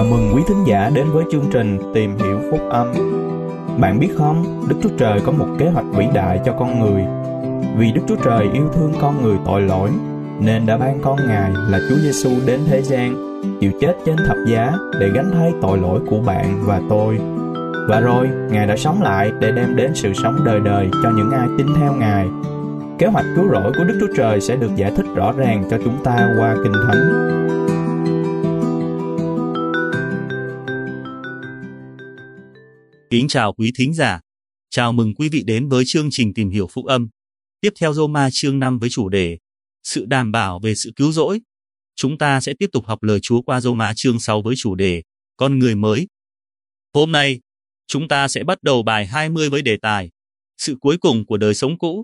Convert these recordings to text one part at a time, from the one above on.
mừng quý thính giả đến với chương trình Tìm Hiểu Phúc Âm. Bạn biết không, Đức Chúa Trời có một kế hoạch vĩ đại cho con người. Vì Đức Chúa Trời yêu thương con người tội lỗi, nên đã ban con Ngài là Chúa Giêsu đến thế gian, chịu chết trên thập giá để gánh thay tội lỗi của bạn và tôi. Và rồi, Ngài đã sống lại để đem đến sự sống đời đời cho những ai tin theo Ngài. Kế hoạch cứu rỗi của Đức Chúa Trời sẽ được giải thích rõ ràng cho chúng ta qua Kinh Thánh. Kính chào quý thính giả. Chào mừng quý vị đến với chương trình Tìm Hiểu Phúc Âm. Tiếp theo Rô-ma chương 5 với chủ đề Sự đảm bảo về sự cứu rỗi. Chúng ta sẽ tiếp tục học lời Chúa qua Rô-ma chương 6 với chủ đề Con người mới. Hôm nay, chúng ta sẽ bắt đầu bài 20 với đề tài Sự cuối cùng của đời sống cũ.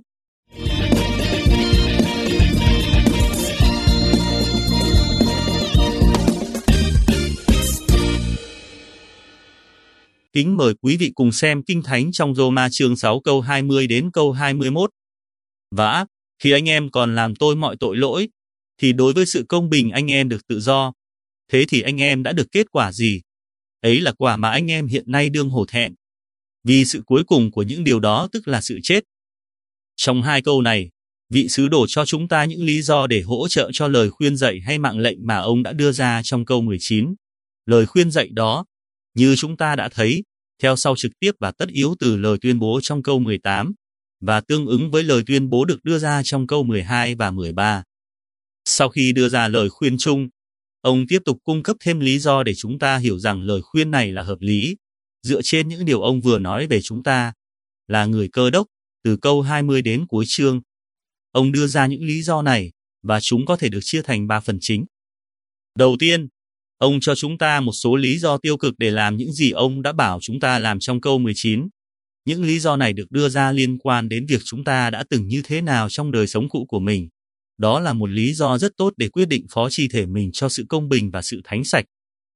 Kính mời quý vị cùng xem Kinh Thánh trong Rô-ma chương 6 câu 20 đến câu 21. Và khi anh em còn làm tôi mọi tội lỗi, thì đối với sự công bình anh em được tự do. Thế thì anh em đã được kết quả gì? Ấy là quả mà anh em hiện nay đương hổ thẹn. Vì sự cuối cùng của những điều đó tức là sự chết. Trong hai câu này, vị sứ đồ cho chúng ta những lý do để hỗ trợ cho lời khuyên dạy hay mạng lệnh mà ông đã đưa ra trong câu 19. Lời khuyên dạy đó, như chúng ta đã thấy, theo sau trực tiếp và tất yếu từ lời tuyên bố trong câu 18, và tương ứng với lời tuyên bố được đưa ra trong câu 12 và 13. Sau khi đưa ra lời khuyên chung, ông tiếp tục cung cấp thêm lý do để chúng ta hiểu rằng lời khuyên này là hợp lý, dựa trên những điều ông vừa nói về chúng ta, là người Cơ Đốc, từ câu 20 đến cuối chương. Ông đưa ra những lý do này, và chúng có thể được chia thành 3 phần chính. Đầu tiên, ông cho chúng ta một số lý do tiêu cực để làm những gì ông đã bảo chúng ta làm trong câu 19. Những lý do này được đưa ra liên quan đến việc chúng ta đã từng như thế nào trong đời sống cũ của mình. Đó là một lý do rất tốt để quyết định phó chi thể mình cho sự công bình và sự thánh sạch.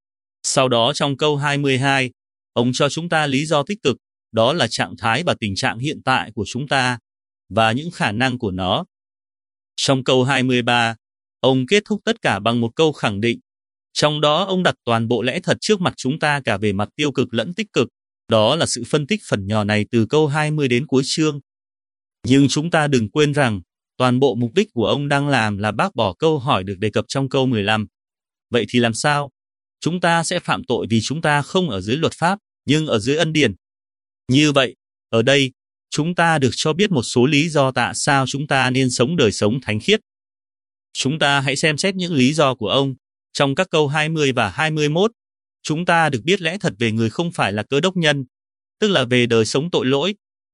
Sau đó trong câu 22, ông cho chúng ta lý do tích cực, đó là trạng thái và tình trạng hiện tại của chúng ta và những khả năng của nó. Trong câu 23, ông kết thúc tất cả bằng một câu khẳng định. Trong đó ông đặt toàn bộ lẽ thật trước mặt chúng ta cả về mặt tiêu cực lẫn tích cực. Đó là sự phân tích phần nhỏ này từ câu 20 đến cuối chương. Nhưng chúng ta đừng quên rằng, toàn bộ mục đích của ông đang làm là bác bỏ câu hỏi được đề cập trong câu 15. Vậy thì làm sao? Chúng ta sẽ phạm tội vì chúng ta không ở dưới luật pháp, nhưng ở dưới ân điển. Như vậy, ở đây, chúng ta được cho biết một số lý do tại sao chúng ta nên sống đời sống thánh khiết. Chúng ta hãy xem xét những lý do của ông. Trong các câu 20 và 21, chúng ta được biết lẽ thật về người không phải là Cơ Đốc nhân, tức là về đời sống tội lỗi.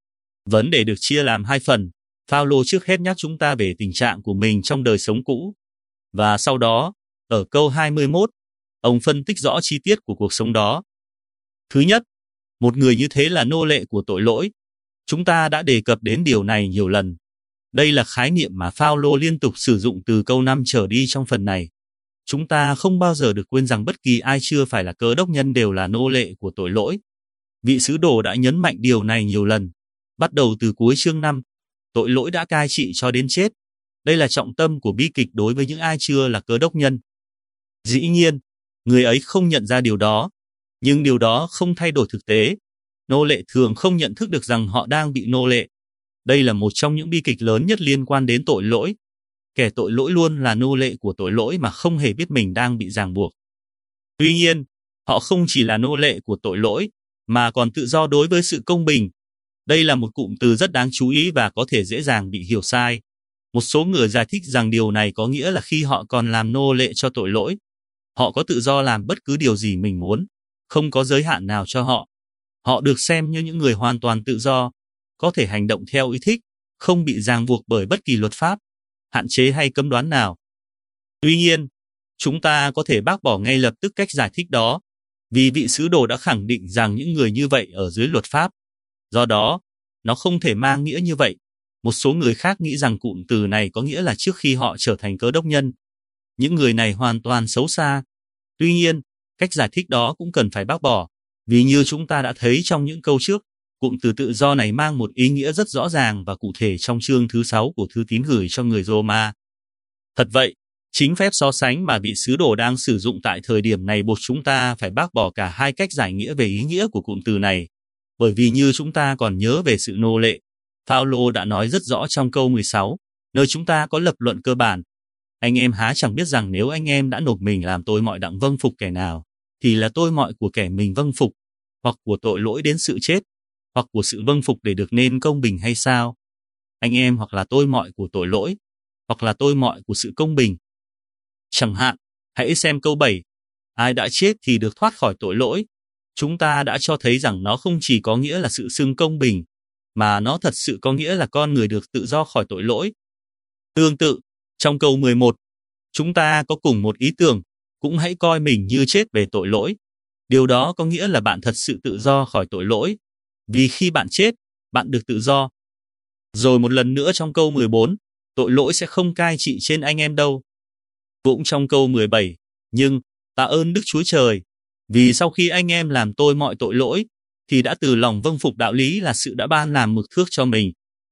Vấn đề được chia làm 2 phần. Phao-lô trước hết nhắc chúng ta về tình trạng của mình trong đời sống cũ. Và sau đó, ở câu 21, ông phân tích rõ chi tiết của cuộc sống đó. Thứ nhất, một người như thế là nô lệ của tội lỗi. Chúng ta đã đề cập đến điều này nhiều lần. Đây là khái niệm mà Phao-lô liên tục sử dụng từ câu 5 trở đi trong phần này. Chúng ta không bao giờ được quên rằng bất kỳ ai chưa phải là Cơ Đốc nhân đều là nô lệ của tội lỗi. Vị sứ đồ đã nhấn mạnh điều này nhiều lần. Bắt đầu từ cuối chương 5, tội lỗi đã cai trị cho đến chết. Đây là trọng tâm của bi kịch đối với những ai chưa là Cơ Đốc nhân. Dĩ nhiên, người ấy không nhận ra điều đó, nhưng điều đó không thay đổi thực tế. Nô lệ thường không nhận thức được rằng họ đang bị nô lệ. Đây là một trong những bi kịch lớn nhất liên quan đến tội lỗi. Kẻ tội lỗi luôn là nô lệ của tội lỗi mà không hề biết mình đang bị ràng buộc. Tuy nhiên, họ không chỉ là nô lệ của tội lỗi, mà còn tự do đối với sự công bình. Đây là một cụm từ rất đáng chú ý và có thể dễ dàng bị hiểu sai. Một số người giải thích rằng điều này có nghĩa là khi họ còn làm nô lệ cho tội lỗi, họ có tự do làm bất cứ điều gì mình muốn, không có giới hạn nào cho họ. Họ được xem như những người hoàn toàn tự do, có thể hành động theo ý thích, không bị ràng buộc bởi bất kỳ luật pháp, hạn chế hay cấm đoán nào. Tuy nhiên, chúng ta có thể bác bỏ ngay lập tức cách giải thích đó, vì vị sứ đồ đã khẳng định rằng những người như vậy ở dưới luật pháp. Do đó, nó không thể mang nghĩa như vậy. Một số người khác nghĩ rằng cụm từ này có nghĩa là trước khi họ trở thành Cơ Đốc nhân. Những người này hoàn toàn xấu xa. Tuy nhiên, cách giải thích đó cũng cần phải bác bỏ, vì như chúng ta đã thấy trong những câu trước, cụm từ tự do này mang một ý nghĩa rất rõ ràng và cụ thể trong chương thứ 6 của thư tín gửi cho người Roma. Thật vậy, Chính phép so sánh mà vị sứ đồ đang sử dụng tại thời điểm này buộc chúng ta phải bác bỏ cả hai cách giải nghĩa về ý nghĩa của cụm từ này. Bởi vì như chúng ta còn nhớ về sự nô lệ, Phaolô đã nói rất rõ trong câu 16, nơi chúng ta có lập luận cơ bản. Anh em há chẳng biết rằng nếu anh em đã nộp mình làm tôi mọi đặng vâng phục kẻ nào, thì là tôi mọi của kẻ mình vâng phục, hoặc của tội lỗi đến sự chết, hoặc của sự vâng phục để được nên công bình hay sao? Anh em hoặc là tôi mọi của tội lỗi, hoặc là tôi mọi của sự công bình. Chẳng hạn, hãy xem câu 7, ai đã chết thì được thoát khỏi tội lỗi. Chúng ta đã cho thấy rằng nó không chỉ có nghĩa là sự xưng công bình, mà nó thật sự có nghĩa là con người được tự do khỏi tội lỗi. Tương tự, trong câu 11, chúng ta có cùng một ý tưởng, cũng hãy coi mình như chết về tội lỗi. Điều đó có nghĩa là bạn thật sự tự do khỏi tội lỗi, vì khi bạn chết, bạn được tự do. Rồi một lần nữa trong câu 14, tội lỗi sẽ không cai trị trên anh em đâu. Cũng trong câu 17, nhưng tạ ơn Đức Chúa Trời, vì sau khi anh em làm tôi mọi tội lỗi, thì đã từ lòng vâng phục đạo lý là sự đã ban làm mực thước cho mình.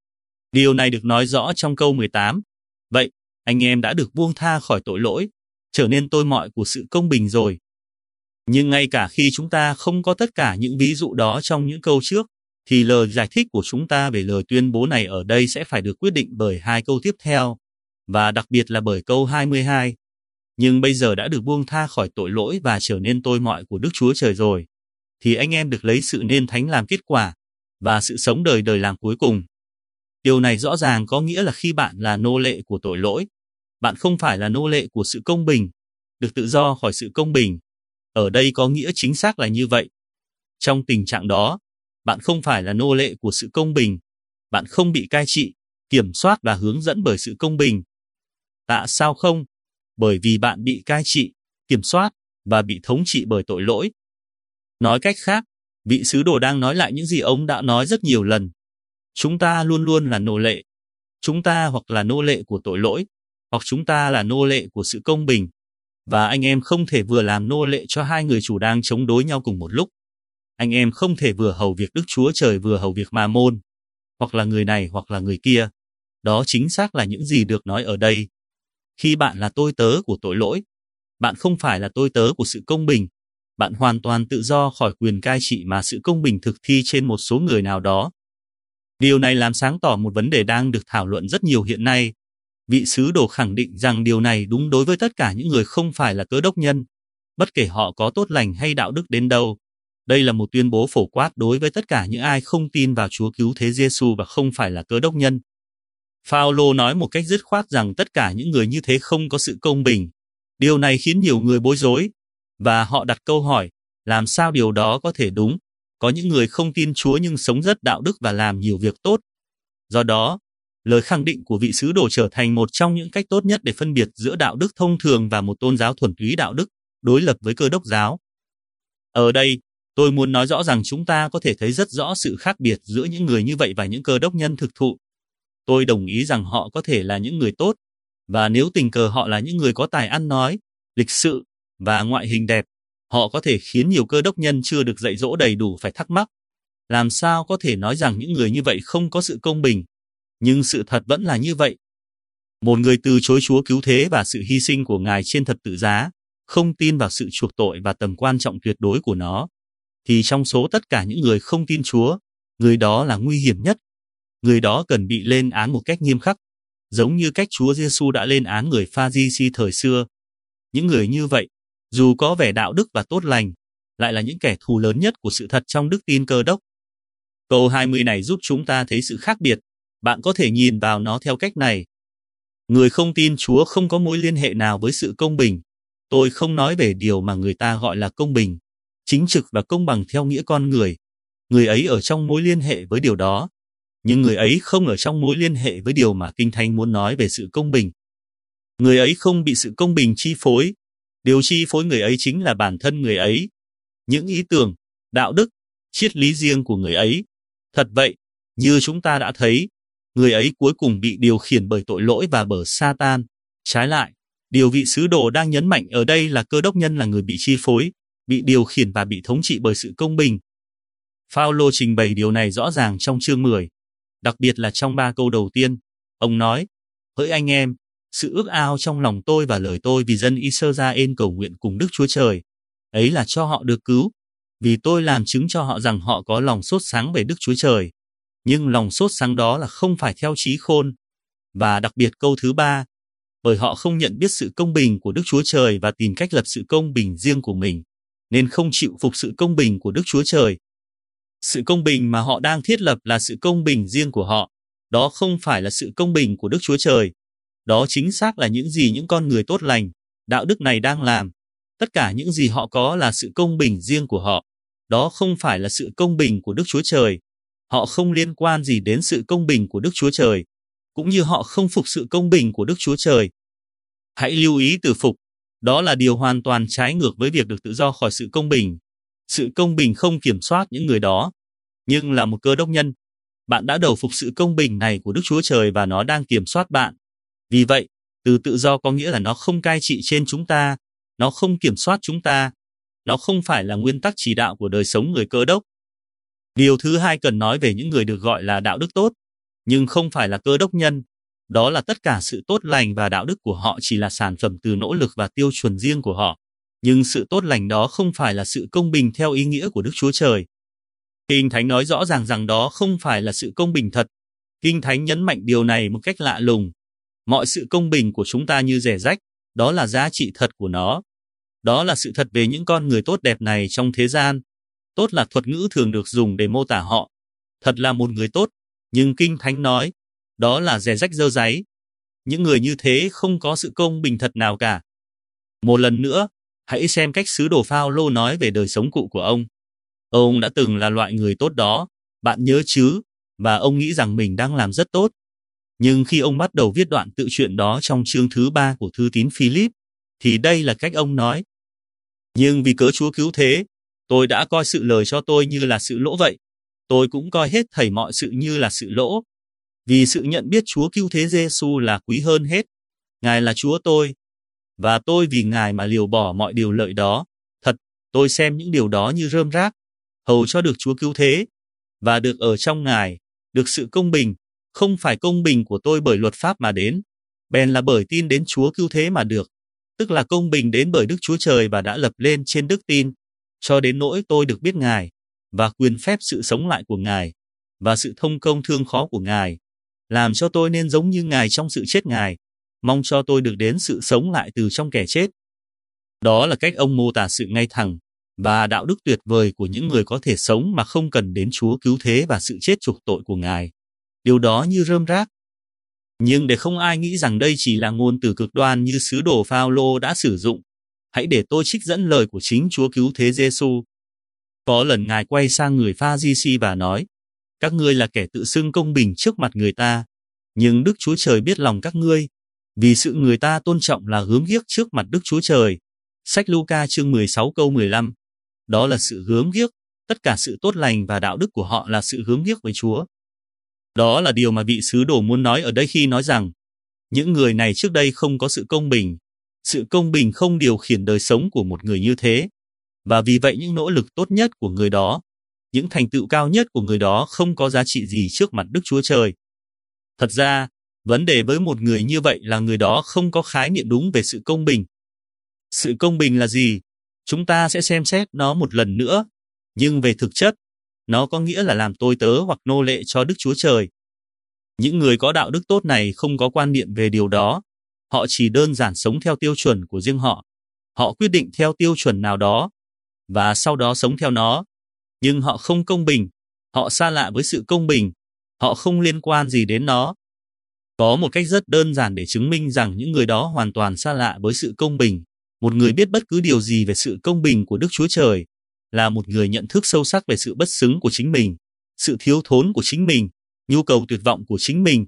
Điều này được nói rõ trong câu 18. Vậy, anh em đã được buông tha khỏi tội lỗi, trở nên tôi mọi của sự công bình rồi. Nhưng ngay cả khi chúng ta không có tất cả những ví dụ đó trong những câu trước, thì lời giải thích của chúng ta về lời tuyên bố này ở đây sẽ phải được quyết định bởi hai câu tiếp theo, và đặc biệt là bởi câu 22. Nhưng bây giờ đã được buông tha khỏi tội lỗi và trở nên tôi mọi của Đức Chúa Trời rồi, thì anh em được lấy sự nên thánh làm kết quả, và sự sống đời đời làm cuối cùng. Điều này rõ ràng có nghĩa là khi bạn là nô lệ của tội lỗi, bạn không phải là nô lệ của sự công bình, được tự do khỏi sự công bình. Ở đây có nghĩa chính xác là như vậy. Trong tình trạng đó, bạn không phải là nô lệ của sự công bình, bạn không bị cai trị, kiểm soát và hướng dẫn bởi sự công bình. Tại sao không? Bởi vì bạn bị cai trị, kiểm soát và bị thống trị bởi tội lỗi. Nói cách khác, vị sứ đồ đang nói lại những gì ông đã nói rất nhiều lần. Chúng ta luôn luôn là nô lệ. Chúng ta hoặc là nô lệ của tội lỗi, hoặc chúng ta là nô lệ của sự công bình. Và anh em không thể vừa làm nô lệ cho hai người chủ đang chống đối nhau cùng một lúc. Anh em không thể vừa hầu việc Đức Chúa Trời vừa hầu việc Ma-môn, hoặc là người này hoặc là người kia. Đó chính xác là những gì được nói ở đây. Khi bạn là tôi tớ của tội lỗi, bạn không phải là tôi tớ của sự công bình. Bạn hoàn toàn tự do khỏi quyền cai trị mà sự công bình thực thi trên một số người nào đó. Điều này làm sáng tỏ một vấn đề đang được thảo luận rất nhiều hiện nay. Vị sứ đồ khẳng định rằng điều này đúng đối với tất cả những người không phải là cơ đốc nhân, bất kể họ có tốt lành hay đạo đức đến đâu. Đây là một tuyên bố phổ quát đối với tất cả những ai không tin vào Chúa Cứu Thế Giêsu và không phải là cơ đốc nhân. Phaolô nói một cách dứt khoát rằng tất cả những người như thế không có sự công bình. Điều này khiến nhiều người bối rối, và họ đặt câu hỏi, làm sao điều đó có thể đúng? Có những người không tin Chúa nhưng sống rất đạo đức và làm nhiều việc tốt. Do đó, lời khẳng định của vị sứ đồ trở thành một trong những cách tốt nhất để phân biệt giữa đạo đức thông thường và một tôn giáo thuần túy đạo đức, đối lập với cơ đốc giáo. Ở đây, tôi muốn nói rõ rằng chúng ta có thể thấy rất rõ sự khác biệt giữa những người như vậy và những cơ đốc nhân thực thụ. Tôi đồng ý rằng họ có thể là những người tốt, và nếu tình cờ họ là những người có tài ăn nói, lịch sự và ngoại hình đẹp, họ có thể khiến nhiều cơ đốc nhân chưa được dạy dỗ đầy đủ phải thắc mắc. Làm sao có thể nói rằng những người như vậy không có sự công bình? Nhưng sự thật vẫn là như vậy. Một người từ chối Chúa cứu thế và sự hy sinh của Ngài trên thập tự giá, không tin vào sự chuộc tội và tầm quan trọng tuyệt đối của nó, thì trong số tất cả những người không tin Chúa, người đó là nguy hiểm nhất. Người đó cần bị lên án một cách nghiêm khắc, giống như cách Chúa Giêsu đã lên án người Pha-ri-si thời xưa. Những người như vậy, dù có vẻ đạo đức và tốt lành, lại là những kẻ thù lớn nhất của sự thật trong đức tin Cơ đốc. Câu 20 này giúp chúng ta thấy sự khác biệt. Bạn có thể nhìn vào nó theo cách này. Người không tin Chúa không có mối liên hệ nào với sự công bình. Tôi không nói về điều mà người ta gọi là công bình, chính trực và công bằng theo nghĩa con người. Người ấy ở trong mối liên hệ với điều đó, nhưng người ấy không ở trong mối liên hệ với điều mà Kinh Thánh muốn nói về sự công bình. Người ấy không bị sự công bình chi phối. Điều chi phối người ấy chính là bản thân người ấy, những ý tưởng, đạo đức, triết lý riêng của người ấy. Thật vậy, như chúng ta đã thấy, người ấy cuối cùng bị điều khiển bởi tội lỗi và bởi Sa-tan. Trái lại, điều vị sứ đồ đang nhấn mạnh ở đây là cơ đốc nhân là người bị chi phối, bị điều khiển và bị thống trị bởi sự công bình. Phaolô trình bày điều này rõ ràng trong chương 10, đặc biệt là trong 3 câu đầu tiên. Ông nói, hỡi anh em, Sự ước ao trong lòng tôi và lời tôi vì dân Israel cầu nguyện cùng Đức Chúa Trời, ấy là cho họ được cứu, vì tôi làm chứng cho họ rằng họ có lòng sốt sáng về Đức Chúa Trời. Nhưng lòng sốt sáng đó là không phải theo trí khôn. Và đặc biệt câu thứ 3, bởi họ không nhận biết sự công bình của Đức Chúa Trời và tìm cách lập sự công bình riêng của mình, nên không chịu phục sự công bình của Đức Chúa Trời. Sự công bình mà họ đang thiết lập là sự công bình riêng của họ. Đó không phải là sự công bình của Đức Chúa Trời. Đó chính xác là những gì những con người tốt lành, đạo đức này đang làm. Tất cả những gì họ có là sự công bình riêng của họ. Đó không phải là sự công bình của Đức Chúa Trời. Họ không liên quan gì đến sự công bình của Đức Chúa Trời, cũng như họ không phục sự công bình của Đức Chúa Trời. Hãy lưu ý từ phục. Đó là điều hoàn toàn trái ngược với việc được tự do khỏi sự công bình. Sự công bình không kiểm soát những người đó, nhưng là một cơ đốc nhân. Bạn đã đầu phục sự công bình này của Đức Chúa Trời và nó đang kiểm soát bạn. Vì vậy, từ tự do có nghĩa là nó không cai trị trên chúng ta, nó không kiểm soát chúng ta, nó không phải là nguyên tắc chỉ đạo của đời sống người cơ đốc. Điều thứ 2 cần nói về những người được gọi là đạo đức tốt, nhưng không phải là cơ đốc nhân. Đó là tất cả sự tốt lành và đạo đức của họ chỉ là sản phẩm từ nỗ lực và tiêu chuẩn riêng của họ. Nhưng sự tốt lành đó không phải là sự công bình theo ý nghĩa của Đức Chúa Trời. Kinh Thánh nói rõ ràng rằng đó không phải là sự công bình thật. Kinh Thánh nhấn mạnh điều này một cách lạ lùng. Mọi sự công bình của chúng ta như rẻ rách, đó là giá trị thật của nó. Đó là sự thật về những con người tốt đẹp này trong thế gian. Tốt là thuật ngữ thường được dùng để mô tả họ. Thật là một người tốt, nhưng Kinh Thánh nói, đó là rẻ rách dơ dáy. Những người như thế không có sự công bình thật nào cả. Một lần nữa, hãy xem cách sứ đồ Phao-lô nói về đời sống cũ của ông. Ông đã từng là loại người tốt đó, bạn nhớ chứ, và ông nghĩ rằng mình đang làm rất tốt. Nhưng khi ông bắt đầu viết đoạn tự truyện đó trong chương thứ 3 của thư tín Philip, thì đây là cách ông nói. Nhưng vì cớ Chúa cứu thế, tôi đã coi sự lời cho tôi như là sự lỗ vậy. Tôi cũng coi hết thảy mọi sự như là sự lỗ. Vì sự nhận biết Chúa cứu thế Giê-xu là quý hơn hết. Ngài là Chúa tôi, và tôi vì Ngài mà liều bỏ mọi điều lợi đó. Thật, tôi xem những điều đó như rơm rác, hầu cho được Chúa cứu thế, và được ở trong Ngài, được sự công bình, không phải công bình của tôi bởi luật pháp mà đến, bèn là bởi tin đến Chúa cứu thế mà được, tức là công bình đến bởi Đức Chúa Trời và đã lập lên trên đức tin, cho đến nỗi tôi được biết Ngài, và quyền phép sự sống lại của Ngài, và sự thông công thương khó của Ngài, làm cho tôi nên giống như Ngài trong sự chết Ngài, mong cho tôi được đến sự sống lại từ trong kẻ chết. Đó là cách ông mô tả sự ngay thẳng và đạo đức tuyệt vời của những người có thể sống mà không cần đến Chúa cứu thế và sự chết chuộc tội của Ngài. Điều đó như rơm rác. Nhưng để không ai nghĩ rằng đây chỉ là ngôn từ cực đoan như sứ đồ Phao-lô đã sử dụng, hãy để tôi trích dẫn lời của chính Chúa cứu thế Giê-xu. Có lần Ngài quay sang người Pha-ri-si và nói, các ngươi là kẻ tự xưng công bình trước mặt người ta, nhưng Đức Chúa Trời biết lòng các ngươi, vì sự người ta tôn trọng là gớm ghiếc trước mặt Đức Chúa Trời. Sách Luca chương 16 câu 15. Đó là sự gớm ghiếc, tất cả sự tốt lành và đạo đức của họ là sự gớm ghiếc với Chúa. Đó là điều mà vị sứ đồ muốn nói ở đây khi nói rằng, những người này trước đây không có sự công bình. Sự công bình không điều khiển đời sống của một người như thế. Và vì vậy những nỗ lực tốt nhất của người đó, những thành tựu cao nhất của người đó không có giá trị gì trước mặt Đức Chúa Trời. Thật ra, vấn đề với một người như vậy là người đó không có khái niệm đúng về sự công bình. Sự công bình là gì? Chúng ta sẽ xem xét nó một lần nữa. Nhưng về thực chất, nó có nghĩa là làm tôi tớ hoặc nô lệ cho Đức Chúa Trời. Những người có đạo đức tốt này không có quan niệm về điều đó. Họ chỉ đơn giản sống theo tiêu chuẩn của riêng họ. Họ quyết định theo tiêu chuẩn nào đó, và sau đó sống theo nó. Nhưng họ không công bình. Họ xa lạ với sự công bình. Họ không liên quan gì đến nó. Có một cách rất đơn giản để chứng minh rằng những người đó hoàn toàn xa lạ với sự công bình. Một người biết bất cứ điều gì về sự công bình của Đức Chúa Trời là một người nhận thức sâu sắc về sự bất xứng của chính mình, sự thiếu thốn của chính mình, nhu cầu tuyệt vọng của chính mình.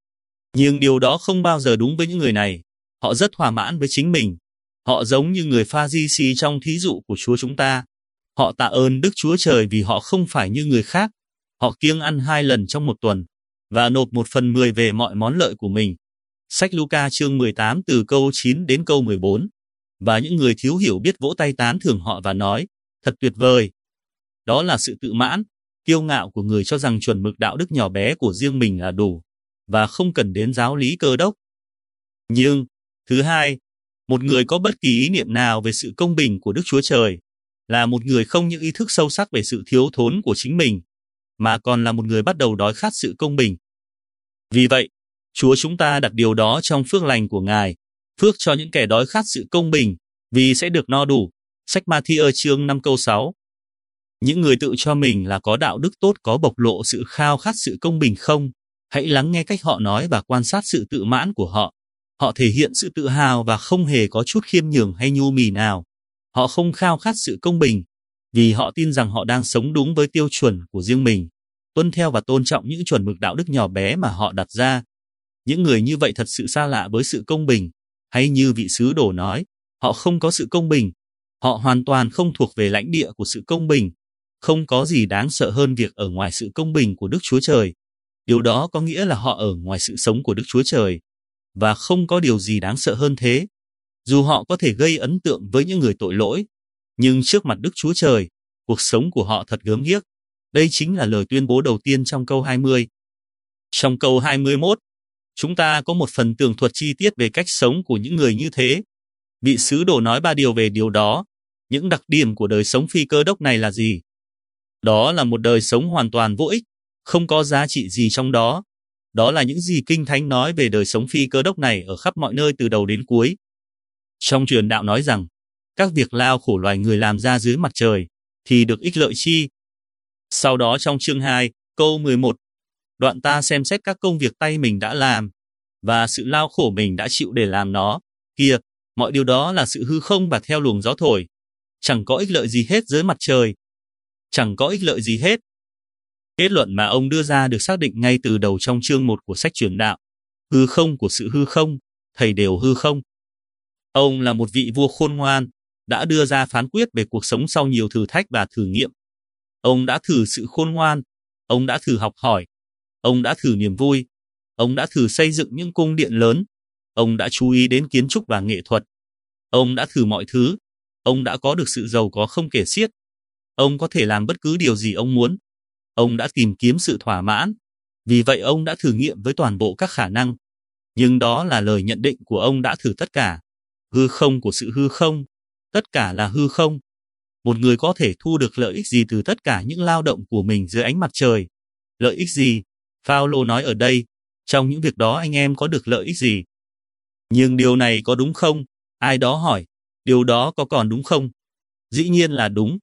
Nhưng điều đó không bao giờ đúng với những người này. Họ rất thỏa mãn với chính mình. Họ giống như người Pha-ri-si trong thí dụ của Chúa chúng ta. Họ tạ ơn Đức Chúa Trời vì họ không phải như người khác. Họ kiêng ăn 2 lần trong một tuần và nộp 1/10 về mọi món lợi của mình. Sách Luca chương 18 từ câu 9 đến câu 14. Và những người thiếu hiểu biết vỗ tay tán thưởng họ và nói, thật tuyệt vời. Đó là sự tự mãn, kiêu ngạo của người cho rằng chuẩn mực đạo đức nhỏ bé của riêng mình là đủ, và không cần đến giáo lý cơ đốc. Nhưng, thứ hai, một người có bất kỳ ý niệm nào về sự công bình của Đức Chúa Trời là một người không những ý thức sâu sắc về sự thiếu thốn của chính mình, mà còn là một người bắt đầu đói khát sự công bình. Vì vậy, Chúa chúng ta đặt điều đó trong phước lành của Ngài, phước cho những kẻ đói khát sự công bình, vì sẽ được no đủ. Sách Ma-thi-ơ chương 5 câu 6. Những người tự cho mình là có đạo đức tốt có bộc lộ sự khao khát sự công bình không? Hãy lắng nghe cách họ nói và quan sát sự tự mãn của họ. Họ thể hiện sự tự hào và không hề có chút khiêm nhường hay nhu mì nào. Họ không khao khát sự công bình, vì họ tin rằng họ đang sống đúng với tiêu chuẩn của riêng mình, tuân theo và tôn trọng những chuẩn mực đạo đức nhỏ bé mà họ đặt ra. Những người như vậy thật sự xa lạ với sự công bình, hay như vị sứ đồ nói, họ không có sự công bình. Họ hoàn toàn không thuộc về lãnh địa của sự công bình. Không có gì đáng sợ hơn việc ở ngoài sự công bình của Đức Chúa Trời. Điều đó có nghĩa là họ ở ngoài sự sống của Đức Chúa Trời. Và không có điều gì đáng sợ hơn thế. Dù họ có thể gây ấn tượng với những người tội lỗi, nhưng trước mặt Đức Chúa Trời, cuộc sống của họ thật gớm ghiếc. Đây chính là lời tuyên bố đầu tiên trong câu 20. Trong câu 21, chúng ta có một phần tường thuật chi tiết về cách sống của những người như thế. Vị sứ đồ nói 3 điều về điều đó. Những đặc điểm của đời sống phi cơ đốc này là gì? Đó là một đời sống hoàn toàn vô ích, không có giá trị gì trong đó. Đó là những gì Kinh Thánh nói về đời sống phi cơ đốc này ở khắp mọi nơi từ đầu đến cuối. Trong truyền đạo nói rằng, các việc lao khổ loài người làm ra dưới mặt trời, thì được ích lợi chi? Sau đó trong chương 2, câu 11, đoạn ta xem xét các công việc tay mình đã làm, và sự lao khổ mình đã chịu để làm nó. Kìa, mọi điều đó là sự hư không và theo luồng gió thổi. Chẳng có ích lợi gì hết dưới mặt trời. Chẳng có ích lợi gì hết. Kết luận mà ông đưa ra được xác định ngay từ đầu trong chương 1 của sách truyền đạo. Hư không của sự hư không, thầy đều hư không. Ông là một vị vua khôn ngoan, đã đưa ra phán quyết về cuộc sống sau nhiều thử thách và thử nghiệm. Ông đã thử sự khôn ngoan, ông đã thử học hỏi, ông đã thử niềm vui, ông đã thử xây dựng những cung điện lớn, ông đã chú ý đến kiến trúc và nghệ thuật. Ông đã thử mọi thứ, ông đã có được sự giàu có không kể xiết. Ông có thể làm bất cứ điều gì ông muốn. Ông đã tìm kiếm sự thỏa mãn, vì vậy ông đã thử nghiệm với toàn bộ các khả năng. Nhưng đó là lời nhận định của ông đã thử tất cả. Hư không của sự hư không, tất cả là hư không. Một người có thể thu được lợi ích gì từ tất cả những lao động của mình dưới ánh mặt trời? Lợi ích gì? Phao-lô nói ở đây, trong những việc đó anh em có được lợi ích gì? Nhưng điều này có đúng không? Ai đó hỏi, điều đó có còn đúng không? Dĩ nhiên là đúng.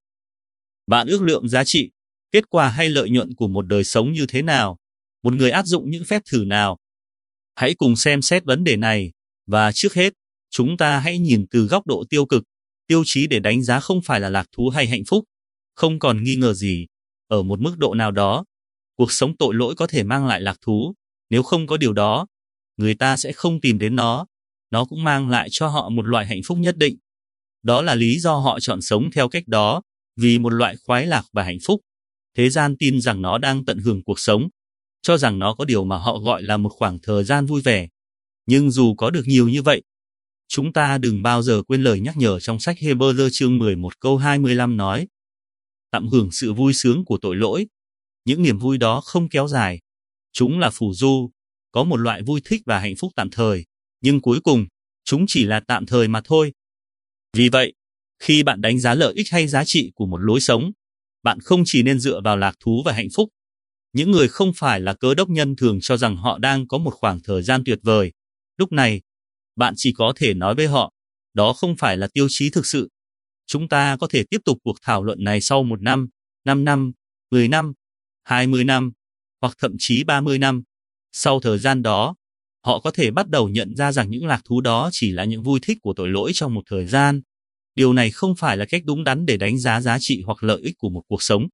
Bạn ước lượng giá trị, kết quả hay lợi nhuận của một đời sống như thế nào? Một người áp dụng những phép thử nào? Hãy cùng xem xét vấn đề này, và trước hết, chúng ta hãy nhìn từ góc độ tiêu cực. Tiêu chí để đánh giá không phải là lạc thú hay hạnh phúc. Không còn nghi ngờ gì, ở một mức độ nào đó, cuộc sống tội lỗi có thể mang lại lạc thú. Nếu không có điều đó, người ta sẽ không tìm đến nó. Nó cũng mang lại cho họ một loại hạnh phúc nhất định. Đó là lý do họ chọn sống theo cách đó, vì một loại khoái lạc và hạnh phúc. Thế gian tin rằng nó đang tận hưởng cuộc sống, cho rằng nó có điều mà họ gọi là một khoảng thời gian vui vẻ. Nhưng dù có được nhiều như vậy, chúng ta đừng bao giờ quên lời nhắc nhở trong sách Hê-bơ-rơ chương 11 câu 25 nói, tạm hưởng sự vui sướng của tội lỗi. Những niềm vui đó không kéo dài. Chúng là phù du, có một loại vui thích và hạnh phúc tạm thời, nhưng cuối cùng, chúng chỉ là tạm thời mà thôi. Vì vậy, khi bạn đánh giá lợi ích hay giá trị của một lối sống, bạn không chỉ nên dựa vào lạc thú và hạnh phúc. Những người không phải là cơ đốc nhân thường cho rằng họ đang có một khoảng thời gian tuyệt vời. Lúc này, bạn chỉ có thể nói với họ, đó không phải là tiêu chí thực sự. Chúng ta có thể tiếp tục cuộc thảo luận này sau 1 năm, 5 năm, 10 năm, 20 năm, hoặc thậm chí 30 năm. Sau thời gian đó, họ có thể bắt đầu nhận ra rằng những lạc thú đó chỉ là những vui thích của tội lỗi trong một thời gian. Điều này không phải là cách đúng đắn để đánh giá giá trị hoặc lợi ích của một cuộc sống.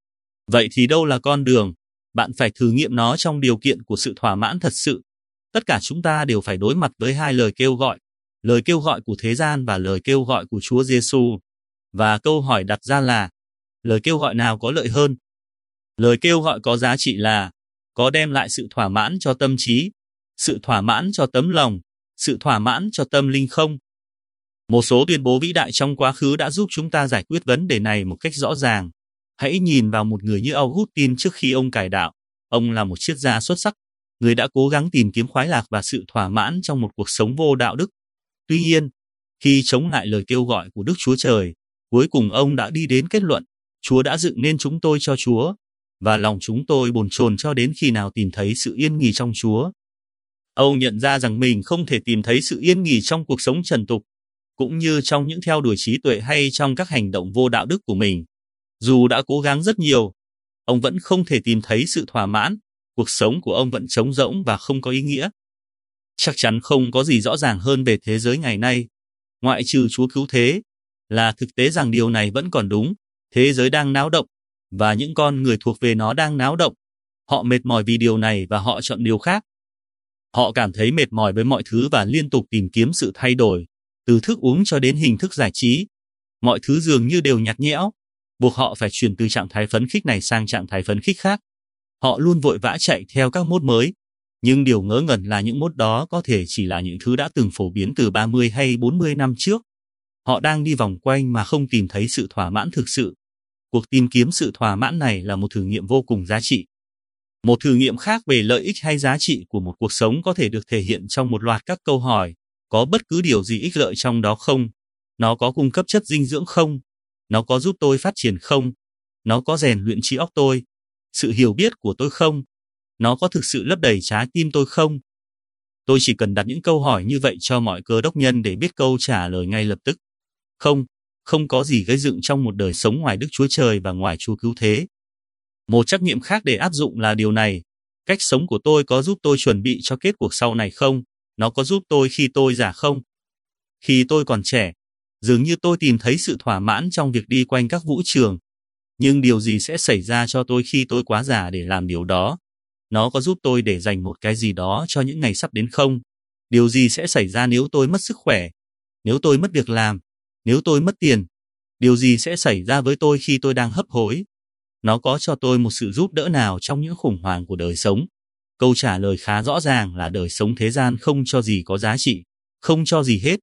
Vậy thì đâu là con đường? Bạn phải thử nghiệm nó trong điều kiện của sự thỏa mãn thật sự. Tất cả chúng ta đều phải đối mặt với 2 lời kêu gọi của thế gian và lời kêu gọi của Chúa Giêsu. Và câu hỏi đặt ra là, lời kêu gọi nào có lợi hơn? Lời kêu gọi có giá trị là, có đem lại sự thỏa mãn cho tâm trí, sự thỏa mãn cho tấm lòng, sự thỏa mãn cho tâm linh không? Một số tuyên bố vĩ đại trong quá khứ đã giúp chúng ta giải quyết vấn đề này một cách rõ ràng. Hãy nhìn vào một người như Augustine trước khi ông cải đạo. Ông là một triết gia xuất sắc. Người đã cố gắng tìm kiếm khoái lạc và sự thỏa mãn trong một cuộc sống vô đạo đức. Tuy nhiên, khi chống lại lời kêu gọi của Đức Chúa Trời, cuối cùng ông đã đi đến kết luận, Chúa đã dựng nên chúng tôi cho Chúa, và lòng chúng tôi bồn chồn cho đến khi nào tìm thấy sự yên nghỉ trong Chúa. Ông nhận ra rằng mình không thể tìm thấy sự yên nghỉ trong cuộc sống trần tục, cũng như trong những theo đuổi trí tuệ hay trong các hành động vô đạo đức của mình. Dù đã cố gắng rất nhiều, ông vẫn không thể tìm thấy sự thỏa mãn, cuộc sống của ông vẫn trống rỗng và không có ý nghĩa. Chắc chắn không có gì rõ ràng hơn về thế giới ngày nay, ngoại trừ Chúa cứu thế, là thực tế rằng điều này vẫn còn đúng. Thế giới đang náo động, và những con người thuộc về nó đang náo động. Họ mệt mỏi vì điều này và họ chọn điều khác. Họ cảm thấy mệt mỏi với mọi thứ và liên tục tìm kiếm sự thay đổi, từ thức uống cho đến hình thức giải trí. Mọi thứ dường như đều nhạt nhẽo, buộc họ phải chuyển từ trạng thái phấn khích này sang trạng thái phấn khích khác. Họ luôn vội vã chạy theo các mốt mới, nhưng điều ngớ ngẩn là những mốt đó có thể chỉ là những thứ đã từng phổ biến từ 30 hay 40 năm trước. Họ đang đi vòng quanh mà không tìm thấy sự thỏa mãn thực sự. Cuộc tìm kiếm sự thỏa mãn này là một thử nghiệm vô cùng giá trị. Một thử nghiệm khác về lợi ích hay giá trị của một cuộc sống có thể được thể hiện trong một loạt các câu hỏi. Có bất cứ điều gì ích lợi trong đó không? Nó có cung cấp chất dinh dưỡng không? Nó có giúp tôi phát triển không? Nó có rèn luyện trí óc tôi, sự hiểu biết của tôi không? Nó có thực sự lấp đầy trái tim tôi không? Tôi chỉ cần đặt những câu hỏi như vậy cho mọi cơ đốc nhân để biết câu trả lời ngay lập tức. Không có gì gây dựng trong một đời sống ngoài Đức Chúa Trời và ngoài Chúa cứu thế. Một trắc nghiệm khác để áp dụng là điều này. Cách sống của tôi có giúp tôi chuẩn bị cho kết cuộc sau này không? Nó có giúp tôi khi tôi già không? Khi tôi còn trẻ, dường như tôi tìm thấy sự thỏa mãn trong việc đi quanh các vũ trường. Nhưng điều gì sẽ xảy ra cho tôi khi tôi quá già để làm điều đó? Nó có giúp tôi để dành một cái gì đó cho những ngày sắp đến không? Điều gì sẽ xảy ra nếu tôi mất sức khỏe? Nếu tôi mất việc làm? Nếu tôi mất tiền? Điều gì sẽ xảy ra với tôi khi tôi đang hấp hối? Nó có cho tôi một sự giúp đỡ nào trong những khủng hoảng của đời sống? Câu trả lời khá rõ ràng là đời sống thế gian không cho gì có giá trị, không cho gì hết.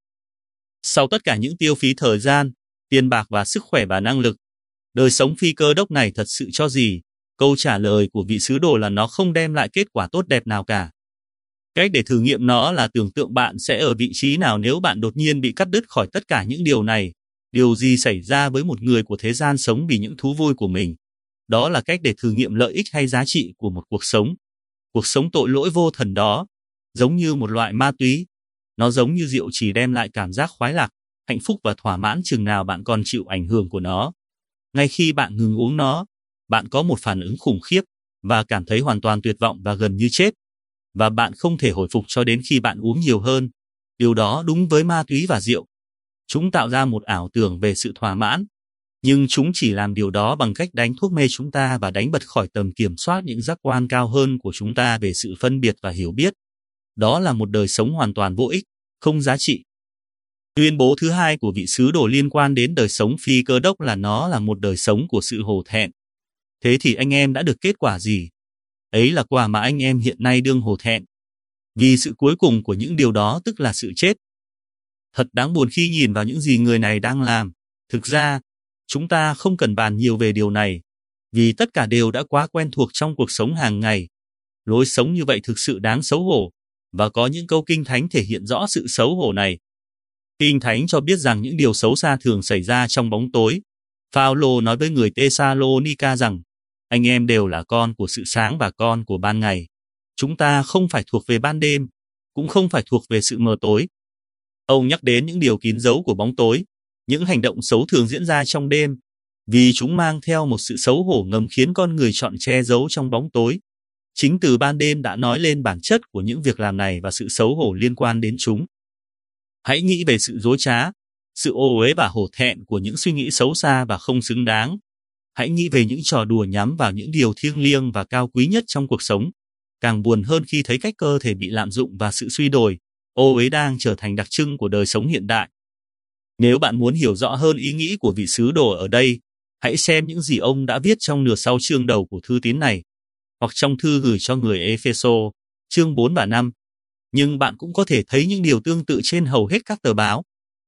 Sau tất cả những tiêu phí thời gian, tiền bạc và sức khỏe và năng lực, đời sống phi cơ đốc này thật sự cho gì? Câu trả lời của vị sứ đồ là nó không đem lại kết quả tốt đẹp nào cả. Cách để thử nghiệm nó là tưởng tượng bạn sẽ ở vị trí nào nếu bạn đột nhiên bị cắt đứt khỏi tất cả những điều này. Điều gì xảy ra với một người của thế gian sống vì những thú vui của mình? Đó là cách để thử nghiệm lợi ích hay giá trị của một cuộc sống. Cuộc sống tội lỗi vô thần đó, giống như một loại ma túy. Nó giống như rượu chỉ đem lại cảm giác khoái lạc, hạnh phúc và thỏa mãn chừng nào bạn còn chịu ảnh hưởng của nó. Ngay khi bạn ngừng uống nó, bạn có một phản ứng khủng khiếp và cảm thấy hoàn toàn tuyệt vọng và gần như chết. Và bạn không thể hồi phục cho đến khi bạn uống nhiều hơn. Điều đó đúng với ma túy và rượu. Chúng tạo ra một ảo tưởng về sự thỏa mãn, nhưng chúng chỉ làm điều đó bằng cách đánh thuốc mê chúng ta và đánh bật khỏi tầm kiểm soát những giác quan cao hơn của chúng ta về sự phân biệt và hiểu biết. Đó là một đời sống hoàn toàn vô ích, không giá trị. Tuyên bố thứ hai của vị sứ đồ liên quan đến đời sống phi cơ đốc là nó là một đời sống của sự hổ thẹn. Thế thì anh em đã được kết quả gì? Ấy là quả mà anh em hiện nay đương hổ thẹn. Vì sự cuối cùng của những điều đó tức là sự chết. Thật đáng buồn khi nhìn vào những gì người này đang làm. Thực ra, chúng ta không cần bàn nhiều về điều này, vì tất cả đều đã quá quen thuộc trong cuộc sống hàng ngày. Lối sống như vậy thực sự đáng xấu hổ, và có những câu kinh thánh thể hiện rõ sự xấu hổ này. Kinh thánh cho biết rằng những điều xấu xa thường xảy ra trong bóng tối. Phao-lô nói với người Tê-sa-lô-ni-ca rằng, anh em đều là con của sự sáng và con của ban ngày. Chúng ta không phải thuộc về ban đêm, cũng không phải thuộc về sự mờ tối. Ông nhắc đến những điều kín dấu của bóng tối, những hành động xấu thường diễn ra trong đêm, vì chúng mang theo một sự xấu hổ ngầm khiến con người chọn che giấu trong bóng tối. Chính từ ban đêm đã nói lên bản chất của những việc làm này và sự xấu hổ liên quan đến chúng. Hãy nghĩ về sự dối trá, sự ô uế và hổ thẹn của những suy nghĩ xấu xa và không xứng đáng. Hãy nghĩ về những trò đùa nhắm vào những điều thiêng liêng và cao quý nhất trong cuộc sống. Càng buồn hơn khi thấy cách cơ thể bị lạm dụng và sự suy đồi, ô uế đang trở thành đặc trưng của đời sống hiện đại. Nếu bạn muốn hiểu rõ hơn ý nghĩ của vị sứ đồ ở đây, hãy xem những gì ông đã viết trong nửa sau chương đầu của thư tín này, hoặc trong thư gửi cho người Epheso, chương 4 và 5. Nhưng bạn cũng có thể thấy những điều tương tự trên hầu hết các tờ báo.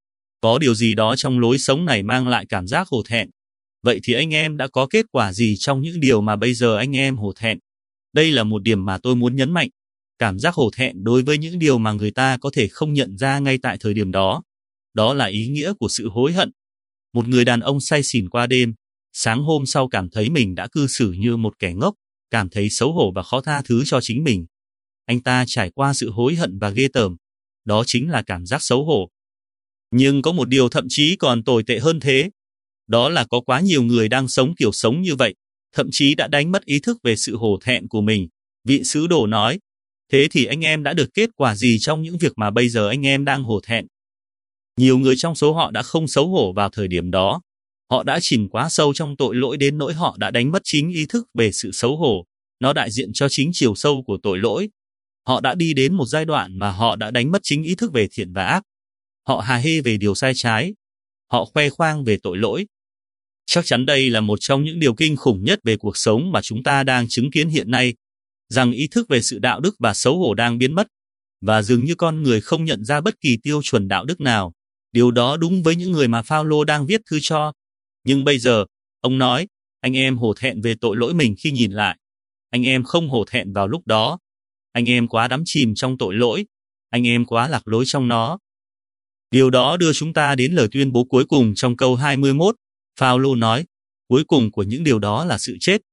Có điều gì đó trong lối sống này mang lại cảm giác hổ thẹn. Vậy thì anh em đã có kết quả gì trong những điều mà bây giờ anh em hổ thẹn? Đây là một điểm mà tôi muốn nhấn mạnh. cảm giác hổ thẹn đối với những điều mà người ta có thể không nhận ra ngay tại thời điểm đó. Đó là ý nghĩa của sự hối hận. Một người đàn ông say xỉn qua đêm, sáng hôm sau cảm thấy mình đã cư xử như một kẻ ngốc, cảm thấy xấu hổ và khó tha thứ cho chính mình. Anh ta trải qua sự hối hận và ghê tởm. Đó chính là cảm giác xấu hổ. Nhưng có một điều thậm chí còn tồi tệ hơn thế. Đó là có quá nhiều người đang sống kiểu sống như vậy, thậm chí đã đánh mất ý thức về sự hổ thẹn của mình. Vị sứ đồ nói, thế thì anh em đã được kết quả gì trong những việc mà bây giờ anh em đang hổ thẹn? Nhiều người trong số họ đã không xấu hổ vào thời điểm đó. Họ đã chìm quá sâu trong tội lỗi đến nỗi họ đã đánh mất chính ý thức về sự xấu hổ. Nó đại diện cho chính chiều sâu của tội lỗi. Họ đã đi đến một giai đoạn mà họ đã đánh mất chính ý thức về thiện và ác. Họ hà hê về điều sai trái. Họ khoe khoang về tội lỗi. Chắc chắn đây là một trong những điều kinh khủng nhất về cuộc sống mà chúng ta đang chứng kiến hiện nay, rằng ý thức về sự đạo đức và xấu hổ đang biến mất, và dường như con người không nhận ra bất kỳ tiêu chuẩn đạo đức nào. Điều đó đúng với những người mà Phao-lô đang viết thư cho. Nhưng bây giờ, ông nói, anh em hổ thẹn về tội lỗi mình khi nhìn lại. Anh em không hổ thẹn vào lúc đó. Anh em quá đắm chìm trong tội lỗi. Anh em quá lạc lối trong nó. Điều đó đưa chúng ta đến lời tuyên bố cuối cùng trong câu 21. Phao-lô nói, cuối cùng của những điều đó là sự chết.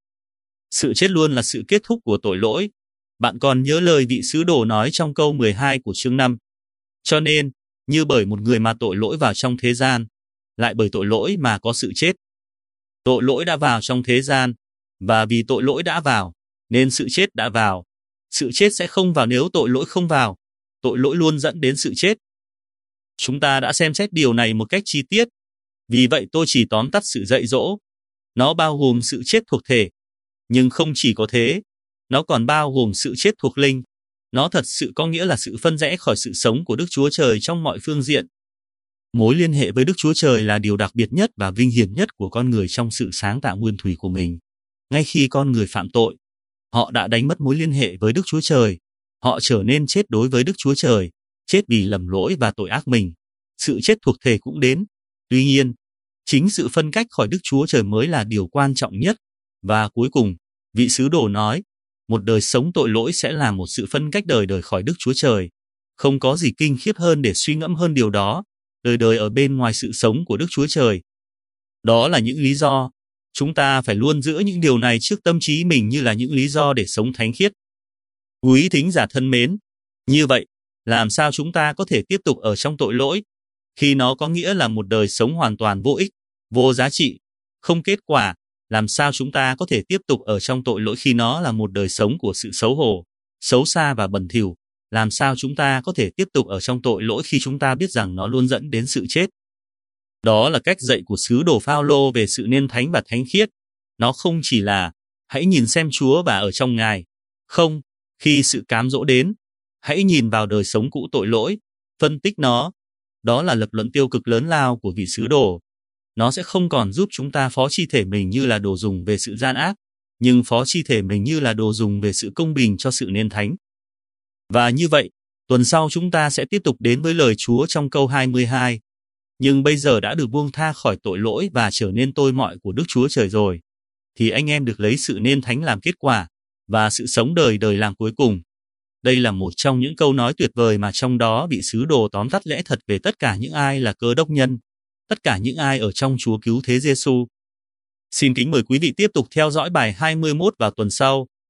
Sự chết luôn là sự kết thúc của tội lỗi. Bạn còn nhớ lời vị sứ đồ nói trong câu 12 của chương 5. Cho nên, như bởi một người mà tội lỗi vào trong thế gian, lại bởi tội lỗi mà có sự chết. Tội lỗi đã vào trong thế gian, và vì tội lỗi đã vào, nên sự chết đã vào. Sự chết sẽ không vào nếu tội lỗi không vào. Tội lỗi luôn dẫn đến sự chết. Chúng ta đã xem xét điều này một cách chi tiết. Vì vậy tôi chỉ tóm tắt sự dạy dỗ. Nó bao gồm sự chết thuộc thể. Nhưng không chỉ có thế, nó còn bao gồm sự chết thuộc linh. Nó thật sự có nghĩa là sự phân rẽ khỏi sự sống của Đức Chúa Trời trong mọi phương diện. Mối liên hệ với Đức Chúa Trời là điều đặc biệt nhất và vinh hiển nhất của con người trong sự sáng tạo nguyên thủy của mình. Ngay khi con người phạm tội, họ đã đánh mất mối liên hệ với Đức Chúa Trời. Họ trở nên chết đối với Đức Chúa Trời, chết vì lầm lỗi và tội ác mình. Sự chết thuộc thể cũng đến. Tuy nhiên, chính sự phân cách khỏi Đức Chúa Trời mới là điều quan trọng nhất. Và cuối cùng, vị sứ đồ nói, một đời sống tội lỗi sẽ là một sự phân cách đời đời khỏi Đức Chúa Trời. Không có gì kinh khiếp hơn để suy ngẫm hơn điều đó, đời đời ở bên ngoài sự sống của Đức Chúa Trời. Đó là những lý do, chúng ta phải luôn giữ những điều này trước tâm trí mình như là những lý do để sống thánh khiết. Quý thính giả thân mến, như vậy, làm sao chúng ta có thể tiếp tục ở trong tội lỗi, khi nó có nghĩa là một đời sống hoàn toàn vô ích, vô giá trị, không kết quả? Làm sao chúng ta có thể tiếp tục ở trong tội lỗi khi nó là một đời sống của sự xấu hổ, xấu xa và bẩn thỉu? Làm sao chúng ta có thể tiếp tục ở trong tội lỗi khi chúng ta biết rằng nó luôn dẫn đến sự chết? Đó là cách dạy của sứ đồ Phao-lô về sự nên thánh và thánh khiết. Nó không chỉ là, hãy nhìn xem Chúa và ở trong Ngài. Không, khi sự cám dỗ đến, hãy nhìn vào đời sống cũ tội lỗi, phân tích nó. Đó là lập luận tiêu cực lớn lao của vị sứ đồ. Nó sẽ không còn giúp chúng ta phó chi thể mình như là đồ dùng về sự gian ác, nhưng phó chi thể mình như là đồ dùng về sự công bình cho sự nên thánh. Và như vậy, tuần sau chúng ta sẽ tiếp tục đến với lời Chúa trong câu 22. Nhưng bây giờ đã được buông tha khỏi tội lỗi và trở nên tôi mọi của Đức Chúa Trời rồi, thì anh em được lấy sự nên thánh làm kết quả, và sự sống đời đời làm cuối cùng. Đây là một trong những câu nói tuyệt vời mà trong đó vị sứ đồ tóm tắt lẽ thật về tất cả những ai là Cơ Đốc nhân, tất cả những ai ở trong Chúa cứu thế Giêsu. Xin kính mời quý vị tiếp tục theo dõi bài 21 vào tuần sau.